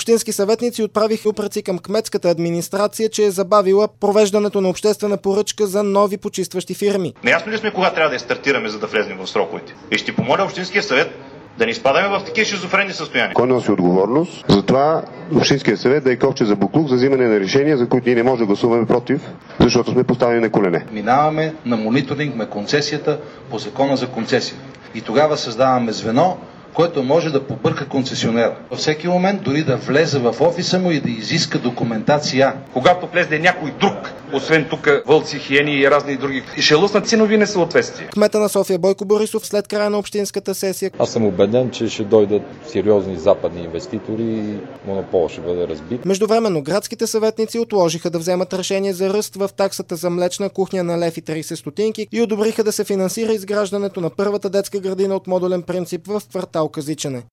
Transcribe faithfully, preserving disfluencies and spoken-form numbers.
Общински съветници отправиха упреци към кметската администрация, че е забавила провеждането на обществена поръчка за нови почистващи фирми. Неясно ли сме кога трябва да я стартираме, за да влезем в сроковете? И ще помоля Общинския съвет да не изпадаме в такива шизофренни състояния. Кой носи отговорност за това Общинския съвет да е ковче за буклук за взимане на решения, за които ние не можем да гласуваме против, защото сме поставени на колене. Минаваме на мониторинг на концесията по Закона за концесия. И тогава създаваме звено, което може да побърка концесионера. Във всеки момент дори да влезе в офиса му и да изиска документация. Когато влезе някой друг, освен тук вълци, хиени и разни други, и ще лъснат ценови несъответствия. Кмета на София Бойко Борисов след края на общинската сесия. Аз съм убеден, че ще дойдат сериозни западни инвеститори и монополът ще бъде разбит. Междувременно градските съветници отложиха да вземат решение за ръст в таксата за млечна кухня на лев и трийсет стотинки и одобриха да се финансира изграждането на първата детска градина от модулен принцип в квартал Казичене.